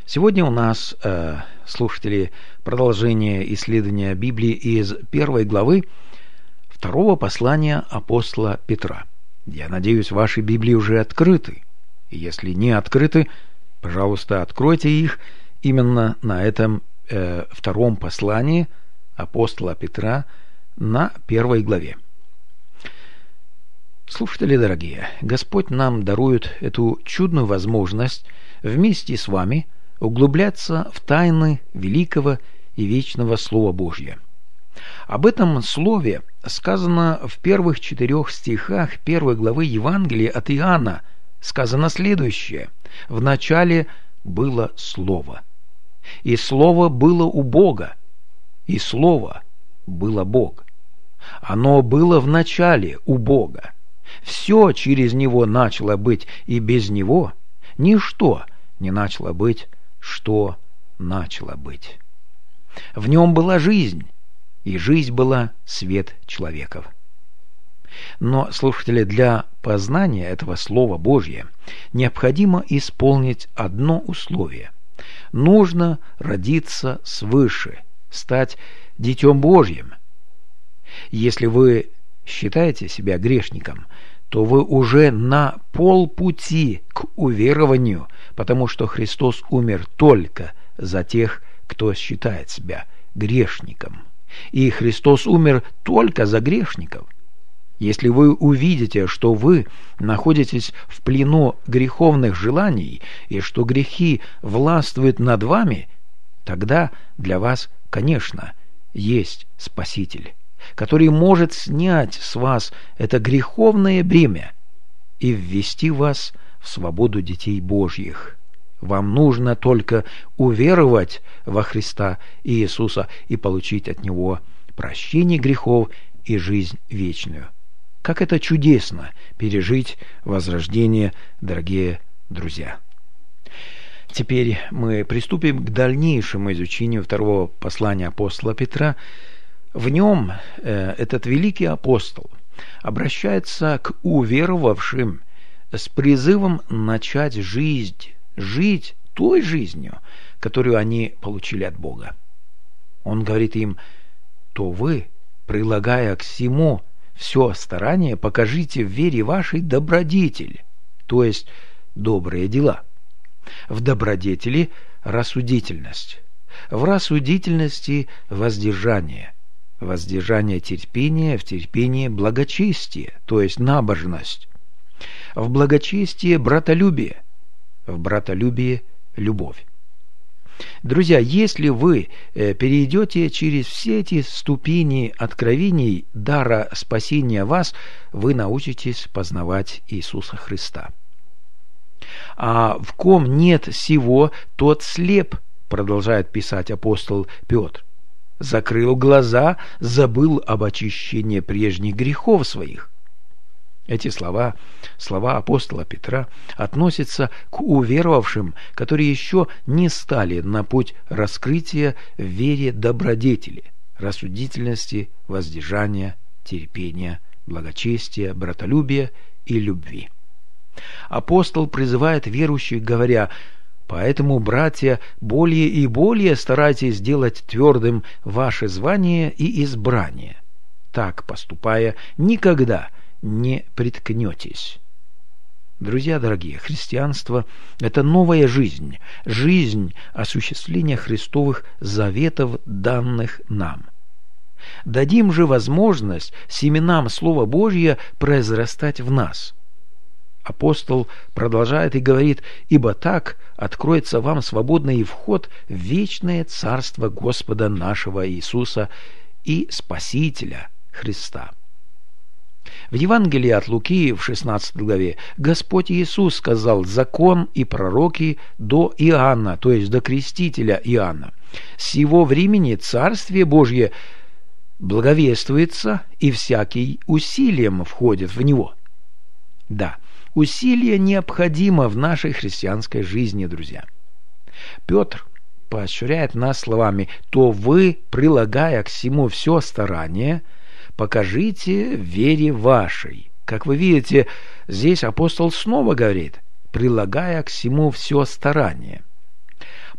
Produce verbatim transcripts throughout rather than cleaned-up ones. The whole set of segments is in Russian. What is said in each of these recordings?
Сегодня у нас, э, слушатели, продолжение исследования Библии из первой главы второго послания апостола Петра. Я надеюсь, ваши Библии уже открыты. И если не открыты, пожалуйста, откройте их именно на этом э, втором послании апостола Петра на первой главе. Слушатели дорогие, Господь нам дарует эту чудную возможность вместе с вами углубляться в тайны великого и вечного Слова Божьего. Об этом Слове сказано в первых четырех стихах первой главы Евангелия от Иоанна. Сказано следующее: «В начале было Слово, и Слово было у Бога, и Слово было Бог. Оно было в начале у Бога. Все через Него начало быть, и без Него ничто не начало быть, что начало быть. В Нем была жизнь, и жизнь была свет человеков». Но, слушатели, для познания этого Слова Божьего необходимо исполнить одно условие. Нужно родиться свыше, стать Детем Божьим. Если вы считаете себя грешником, то вы уже на полпути к уверованию, потому что Христос умер только за тех, кто считает себя грешником. И Христос умер только за грешников. Если вы увидите, что вы находитесь в плену греховных желаний и что грехи властвуют над вами, тогда для вас, конечно, есть Спаситель, который может снять с вас это греховное бремя и ввести вас в свободу детей Божьих. Вам нужно только уверовать во Христа Иисуса и получить от Него прощение грехов и жизнь вечную. Как это чудесно пережить возрождение, дорогие друзья! Теперь мы приступим к дальнейшему изучению второго послания апостола Петра. В нем э, этот великий апостол обращается к уверовавшим с призывом начать жизнь, жить той жизнью, которую они получили от Бога. Он говорит им: то вы, прилагая к всему все старание, покажите в вере вашей добродетель, то есть добрые дела. В добродетели рассудительность, в рассудительности воздержание, воздержание терпение, в терпении благочестие, то есть набожность, в благочестии братолюбие, в братолюбии любовь. Друзья, если вы перейдете через все эти ступени откровений дара спасения вас, вы научитесь познавать Иисуса Христа. А в ком нет сего, тот слеп, продолжает писать апостол Петр. Закрыл глаза, забыл об очищении прежних грехов своих. Эти слова, слова апостола Петра, относятся к уверовавшим, которые еще не стали на путь раскрытия в вере добродетели, рассудительности, воздержания, терпения, благочестия, братолюбия и любви. Апостол призывает верующих, говоря: «Поэтому, братья, более и более старайтесь сделать твердым ваше звание и избрание. Так, поступая, никогда не приткнетесь». Друзья дорогие, христианство – это новая жизнь, жизнь осуществления Христовых заветов, данных нам. Дадим же возможность семенам Слова Божьего произрастать в нас. Апостол продолжает и говорит: «Ибо так откроется вам свободный вход в вечное царство Господа нашего Иисуса и Спасителя Христа». В Евангелии от Луки в шестнадцатой главе Господь Иисус сказал: «Закон и пророки до Иоанна», то есть до крестителя Иоанна, «с сего времени Царствие Божье благовествуется, и всякий усилием входит в него». Да, усилие необходимо в нашей христианской жизни, друзья. Петр поощряет нас словами: «То вы, прилагая к всему все старание, покажите в вере вашей». Как вы видите, здесь апостол снова говорит: «прилагая к всему все старание».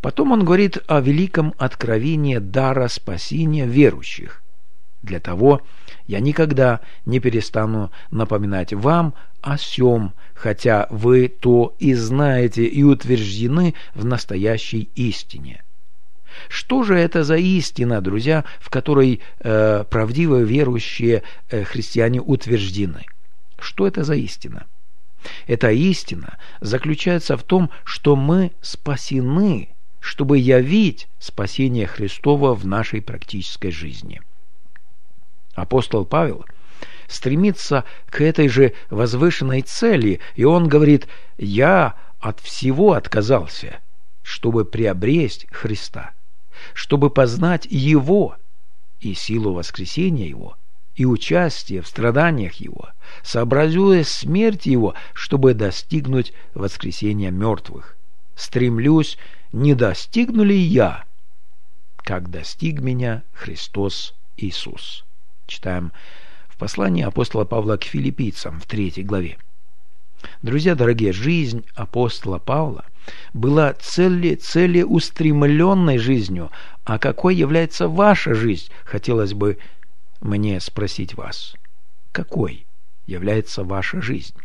Потом он говорит о великом откровении дара спасения верующих. Для того я никогда не перестану напоминать вам о сем, хотя вы то и знаете и утверждены в настоящей истине. Что же это за истина, друзья, в которой э, правдивые верующие э, христиане утверждены? Что это за истина? Эта истина заключается в том, что мы спасены, чтобы явить спасение Христова в нашей практической жизни. Апостол Павел стремится к этой же возвышенной цели, и он говорит: «Я от всего отказался, чтобы приобрести Христа, чтобы познать Его и силу воскресения Его, и участие в страданиях Его, сообразуя смерть Его, чтобы достигнуть воскресения мертвых. Стремлюсь, не достигну ли я, как достиг меня Христос Иисус». Читаем в послании апостола Павла к филиппийцам в третьей главе. Друзья дорогие, жизнь апостола Павла была цели, целеустремленной жизнью. А какой является ваша жизнь? Хотелось бы мне спросить вас. Какой является ваша жизнь?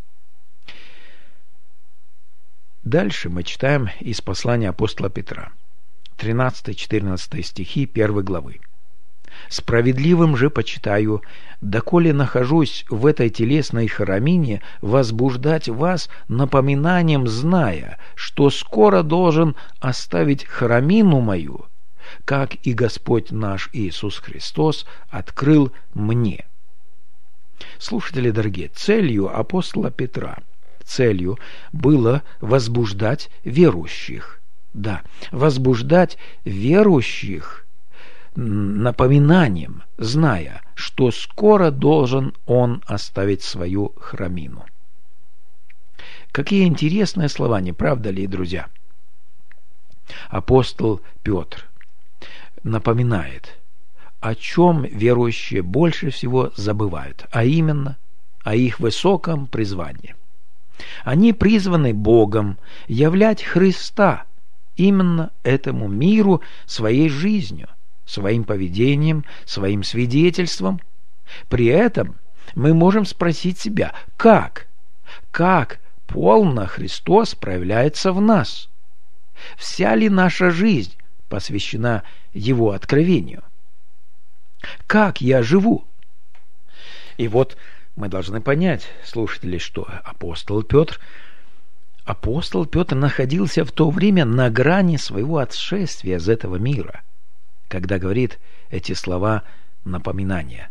Дальше мы читаем из послания апостола Петра, тринадцатый-четырнадцатый стихи первой главы. «Справедливым же почитаю, доколе нахожусь в этой телесной храмине, возбуждать вас напоминанием, зная, что скоро должен оставить храмину мою, как и Господь наш Иисус Христос открыл мне». Слушатели дорогие, целью апостола Петра, целью было возбуждать верующих. Да, возбуждать верующих напоминанием, зная, что скоро должен он оставить свою храмину. Какие интересные слова, не правда ли, друзья? Апостол Петр напоминает, о чем верующие больше всего забывают, а именно о их высоком призвании. Они призваны Богом являть Христа именно этому миру своей жизнью, своим поведением, своим свидетельством. При этом мы можем спросить себя, как? Как полно Христос проявляется в нас? Вся ли наша жизнь посвящена Его откровению? Как я живу? И вот мы должны понять, слушатели, что апостол Петр, апостол Петр находился в то время на грани своего отшествия из этого мира, когда говорит эти слова напоминания.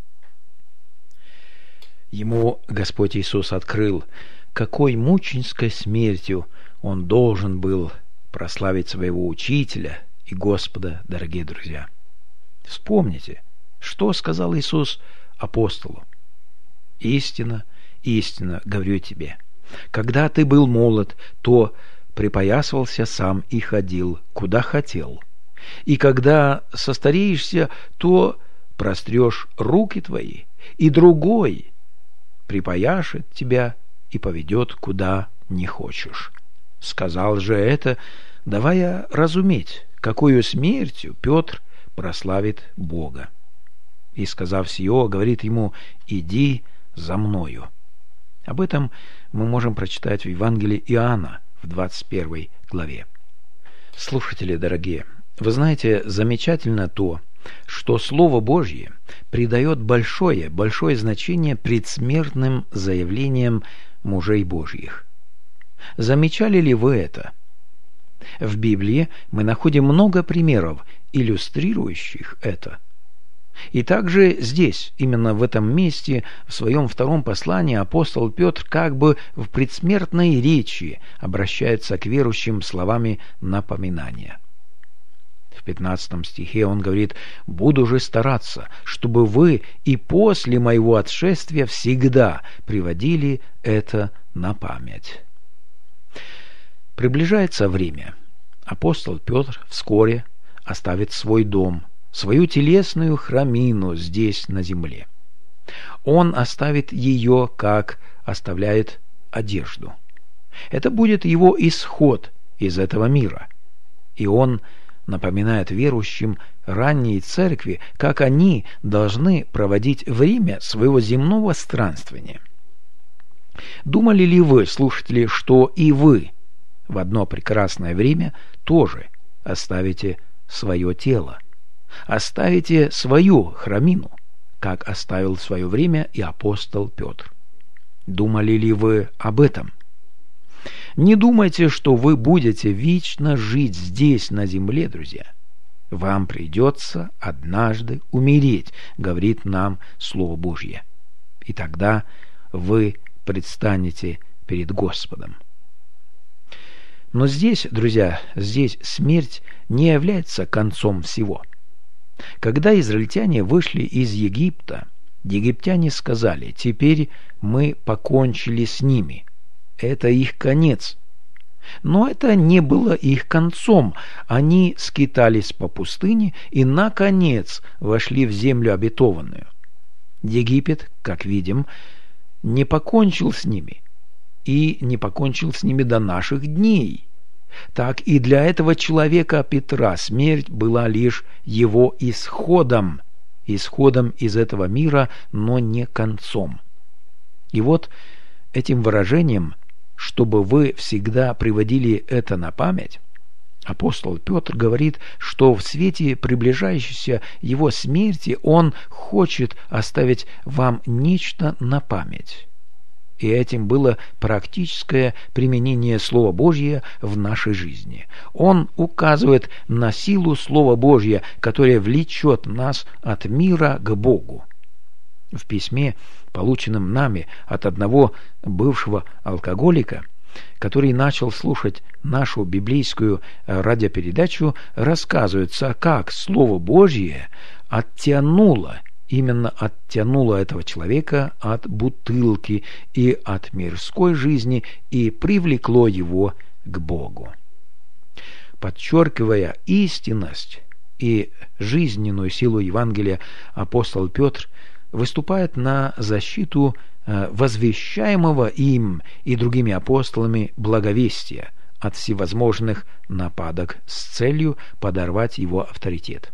Ему Господь Иисус открыл, какой мученической смертью он должен был прославить своего Учителя и Господа, дорогие друзья. Вспомните, что сказал Иисус апостолу: «Истина, истина, говорю тебе, когда ты был молод, то припоясывался сам и ходил, куда хотел. И когда состареешься, то прострешь руки твои, и другой припояшет тебя и поведет, куда не хочешь». Сказал же это, давая разуметь, какую смертью Петр прославит Бога. И, сказав сие, говорит ему: «Иди за мною». Об этом мы можем прочитать в Евангелии Иоанна в двадцать первой главе. Слушатели дорогие, вы знаете, замечательно то, что Слово Божье придает большое, большое значение предсмертным заявлениям мужей Божьих. Замечали ли вы это? В Библии мы находим много примеров, иллюстрирующих это. И также здесь, именно в этом месте, в своем втором послании апостол Петр как бы в предсмертной речи обращается к верующим словами напоминания. В пятнадцатом стихе он говорит: «Буду же стараться, чтобы вы и после моего отшествия всегда приводили это на память». Приближается время. Апостол Петр вскоре оставит свой дом, свою телесную храмину здесь, на земле. Он оставит ее, как оставляет одежду. Это будет его исход из этого мира. И он напоминает верующим ранней церкви, как они должны проводить время своего земного странствования. Думали ли вы, слушатели, что и вы в одно прекрасное время тоже оставите свое тело, оставите свою храмину, как оставил в свое время и апостол Петр? Думали ли вы об этом? Не думайте, что вы будете вечно жить здесь, на земле, друзья. Вам придется однажды умереть, говорит нам Слово Божье. И тогда вы предстанете перед Господом. Но здесь, друзья, здесь смерть не является концом всего. Когда израильтяне вышли из Египта, египтяне сказали: «Теперь мы покончили с ними». Это их конец. Но это не было их концом. Они скитались по пустыне и, наконец, вошли в землю обетованную. Египет, как видим, не покончил с ними и не покончил с ними до наших дней. Так и для этого человека Петра смерть была лишь его исходом, исходом из этого мира, но не концом. И вот этим выражением, чтобы вы всегда приводили это на память, апостол Петр говорит, что в свете приближающейся его смерти он хочет оставить вам нечто на память. И этим было практическое применение Слова Божьего в нашей жизни. Он указывает на силу Слова Божьего, которое влечет нас от мира к Богу. В письме, полученном нами от одного бывшего алкоголика, который начал слушать нашу библейскую радиопередачу, рассказывается, как Слово Божье оттянуло, именно оттянуло этого человека от бутылки и от мирской жизни и привлекло его к Богу. Подчеркивая истинность и жизненную силу Евангелия, апостол Петр выступает на защиту возвещаемого им и другими апостолами благовестия от всевозможных нападок с целью подорвать его авторитет.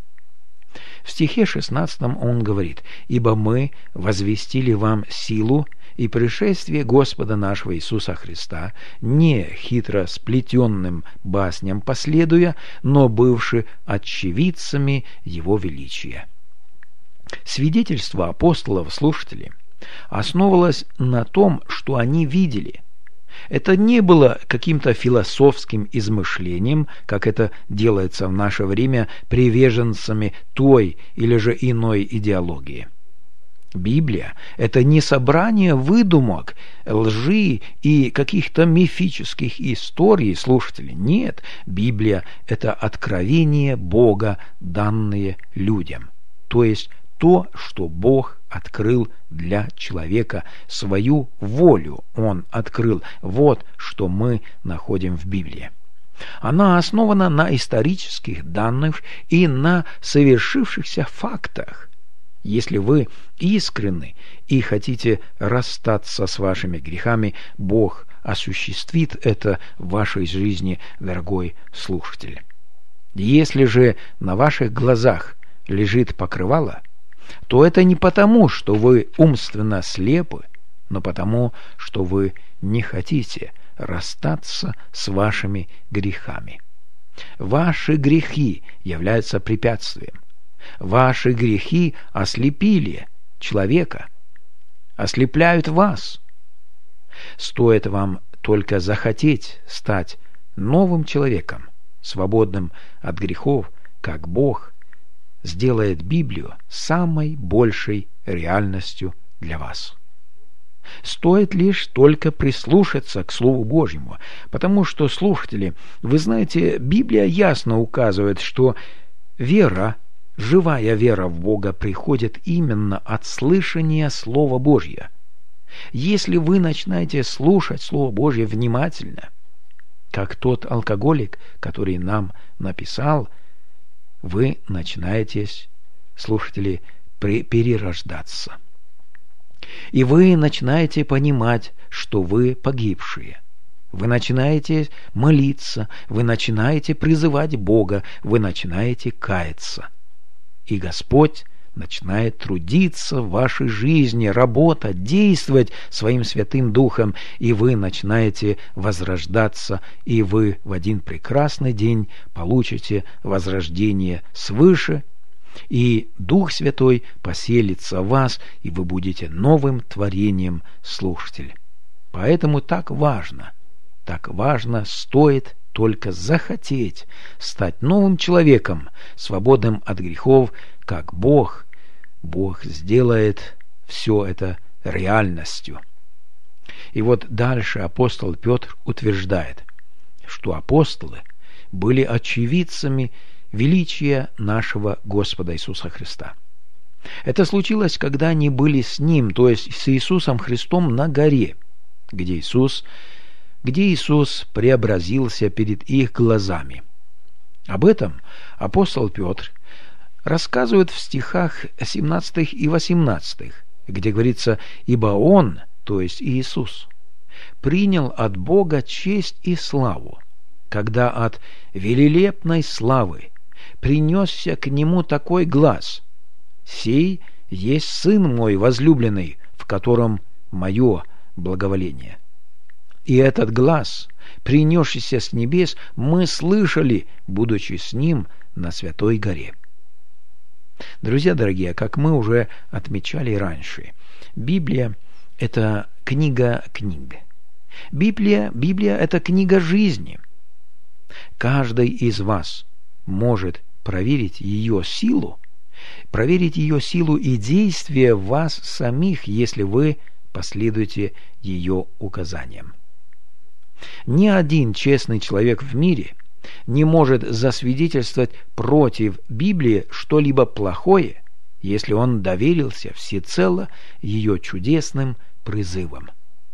В стихе шестнадцатом он говорит: «Ибо мы возвестили вам силу и пришествие Господа нашего Иисуса Христа, не хитро сплетенным басням последуя, но бывши очевидцами Его величия». Свидетельство апостолов, слушатели, основывалось на том, что они видели. Это не было каким-то философским измышлением, как это делается в наше время приверженцами той или же иной идеологии. Библия – это не собрание выдумок, лжи и каких-то мифических историй, слушатели. Нет, Библия – это откровение Бога, данные людям. То есть то, что Бог открыл для человека, свою волю Он открыл. Вот что мы находим в Библии. Она основана на исторических данных и на совершившихся фактах. Если вы искренны и хотите расстаться с вашими грехами, Бог осуществит это в вашей жизни, дорогой слушатель. Если же на ваших глазах лежит покрывало, то это не потому, что вы умственно слепы, но потому, что вы не хотите расстаться с вашими грехами. Ваши грехи являются препятствием. Ваши грехи ослепили человека, ослепляют вас. Стоит вам только захотеть стать новым человеком, свободным от грехов, как Бог сделает Библию самой большей реальностью для вас. Стоит лишь только прислушаться к Слову Божьему, потому что, слушатели, вы знаете, Библия ясно указывает, что вера, живая вера в Бога приходит именно от слышания Слова Божьего. Если вы начинаете слушать Слово Божье внимательно, как тот алкоголик, который нам написал, вы начинаете, слушатели, перерождаться. И вы начинаете понимать, что вы погибшие. вы начинаете молиться, вы начинаете призывать Бога, вы начинаете каяться. И Господь начинает трудиться в вашей жизни, работать, действовать своим Святым Духом, и вы начинаете возрождаться, и вы в один прекрасный день получите возрождение свыше, и Дух Святой поселится в вас, и вы будете новым творением, слушатель. Поэтому так важно, так важно, стоит только захотеть стать новым человеком, свободным от грехов, как Бог, Бог сделает все это реальностью. И вот дальше апостол Петр утверждает, что апостолы были очевидцами величия нашего Господа Иисуса Христа. Это случилось, когда они были с Ним, то есть с Иисусом Христом на горе, где Иисус, где Иисус преобразился перед их глазами. Об этом апостол Петр рассказывает в стихах семнадцатых и восемнадцатых, где говорится: «Ибо Он, то есть Иисус, принял от Бога честь и славу, когда от велелепной славы принесся к Нему такой глас: «Сей есть Сын мой возлюбленный, в котором мое благоволение». И этот глас, принесшийся с небес, мы слышали, будучи с Ним на Святой горе». Друзья дорогие, как мы уже отмечали раньше, Библия – это книга книг. Библия, Библия – это книга жизни. Каждый из вас может проверить ее силу, проверить ее силу и действие вас самих, если вы последуете ее указаниям. Ни один честный человек в мире не может засвидетельствовать против Библии что-либо плохое, если он доверился всецело ее чудесным призывам.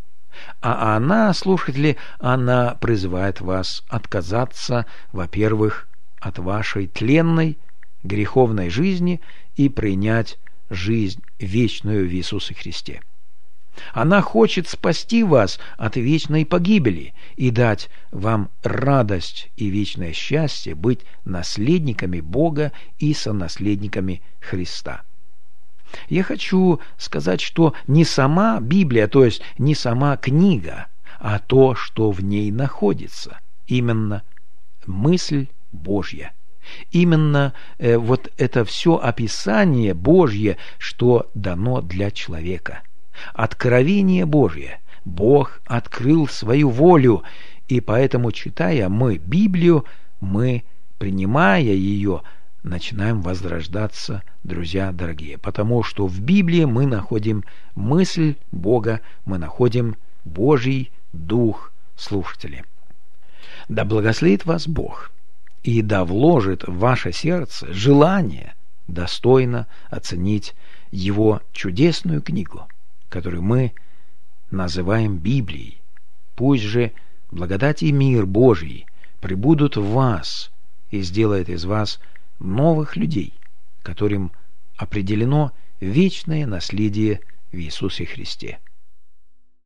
А она, слушатели, она призывает вас отказаться, во-первых, от вашей тленной, греховной жизни и принять жизнь вечную в Иисусе Христе. Она хочет спасти вас от вечной погибели и дать вам радость и вечное счастье быть наследниками Бога и сонаследниками Христа. Я хочу сказать, что не сама Библия, то есть не сама книга, а то, что в ней находится, именно мысль Божья. Именно э, вот это все описание Божье, что дано для человека. Откровение Божье. Бог открыл свою волю, и поэтому, читая мы Библию, мы, принимая ее, начинаем возрождаться, друзья дорогие, потому что в Библии мы находим мысль Бога, мы находим Божий Дух, слушатели. Да благословит вас Бог, и да вложит в ваше сердце желание достойно оценить Его чудесную книгу, которую мы называем Библией. Пусть же благодать и мир Божий пребудут в вас и сделает из вас новых людей, которым определено вечное наследие в Иисусе Христе.